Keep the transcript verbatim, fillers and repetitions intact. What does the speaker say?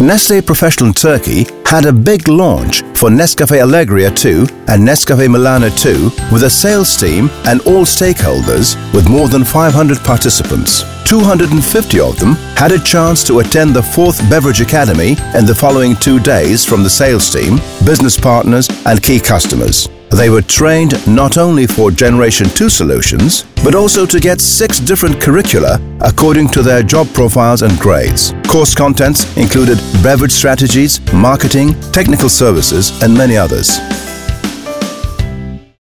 Nestlé Professional Turkey had a big launch for Nescafe Alegria two and Nescafe Milano two with a sales team and all stakeholders with more than five hundred participants. two hundred fifty of them had a chance to attend the fourth Beverage Academy in the following two days from the sales team, business partners and key customers. They were trained not only for Generation two solutions, but also to get six different curricula according to their job profiles and grades. Course contents included beverage strategies, marketing, technical services, and many others.